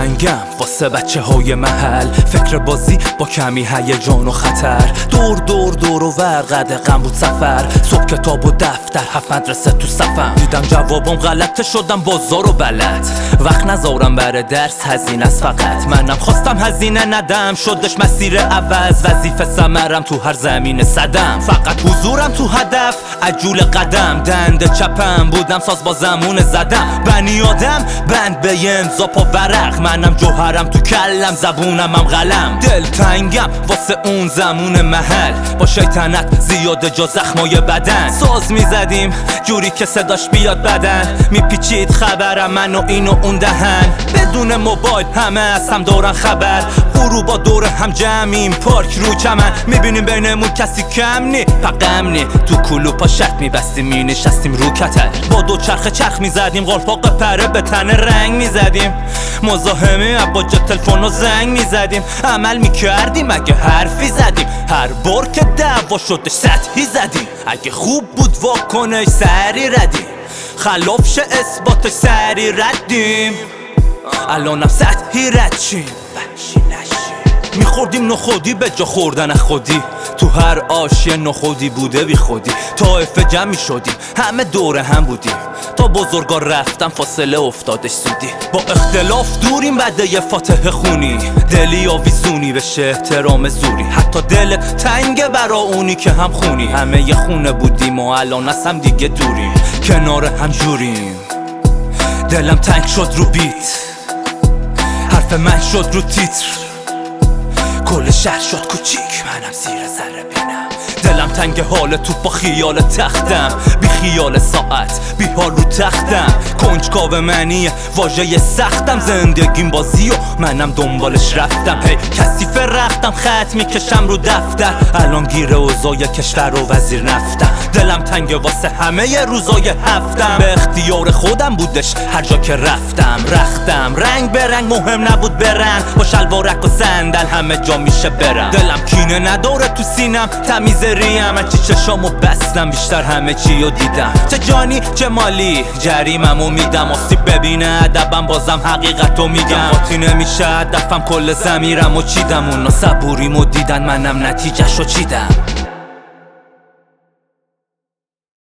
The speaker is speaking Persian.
دلتنگم واسه بچه های محل، فکر بازی با کمی هیجان و خطر. دور دور دور و ور قدغن بود سفر، صبح کتاب و دفتر، 7 مدرسه تو صفم. دیدم جوابم غلطه، شدم بازار و بلد. وقت نذارم بره درس، هزینه است فقط. منم خواستم هزینه ندم، شدش مسیر عوض. وظیفه ثمرم تو هر زمین صدم، فقط حضورم تو هدف، عجول قدم. دنده چپم بودم ساز با زمون زدم. بنی آدم بند به یه امضا پا ورق، منم جوهرم تو کلم، زبونم هم قلم. دلتنگم واسه اون زمون محل، با شیطنت زیاده جا زخمای بدن. ساز میزدیم جوری که صداش بیاد بدن، میپیچید خبرم من و این و اون دهن. بدون موبایل همه از هم دورن خبر، غروبا دور هم جمعیم، پارک رو چمن. میبینیم بینمون کسی کم نی، فقم نی. تو کلوپا شرط میبستیم، مینشستیم رو کتر، با دو چرخ میزدیم، قلپاق پره به تن رنگ میزدیم. مزاحمه با تلفن و زنگ میزدیم، عمل میکردیم اگه حرفی زدیم. هر بار که دعوا شدش سطحی زدیم، اگه خوب بود واکنش سری ردیم، خلاف شه اثباتش سری ردیم. الانم سطحی رد شیم، میخوردیم نخودی به جا خوردن خودی. تو هر آش یه نخودی بوده بی خودی. طایفه جمعی شدیم، همه دور هم بودیم، تا بزرگا رفتم فاصله افتادش سودی. با اختلاف دوریم بعد یه فاتحه خونی، دلی آویزونی بشه احترام زوری. حتی دلت تنگه برا اونی که هم خونی. همه یه خونه بودیم و الان از هم دیگه دوریم، کنار هم جوریم. دلم تنگ شد رو بیت، حرف من شد رو تیتر، کل شهر شد کوچیک، منم زیر ذره بینم. دلم تنگ حال تو با خیال تختم، بی خیال ساعت، بی حال رو تختم. کنجکاو منیه واژه سختم، زندگیم بازی و منم دنبالش رفتم. هی کثیف رفتم، خط میکشم رو دفتر، الان گیر اوضاع کشور و وزیر نفتم. دلم تنگ واسه همه ی روزای هفتم، به اختیار خودم بودش هر جا که رفتم. رختم رنگ به رنگ، مهم نبود برن، با شلوارک و صندل همه جا میشه برم. دلم کینه نداره تو سینم، تمیز ریم، من چه چشامو بستم، بیشتر همه چیو دیدم. چه جانی چه مالی جریممو میدم، آسیب ببینه ادبم بازم حقیقتو میگم. قاطی نمیشه هدفم، کل ضمیرمو چیدم، اونا صبوریمو دیدن، منم نتیجهشو چیدم.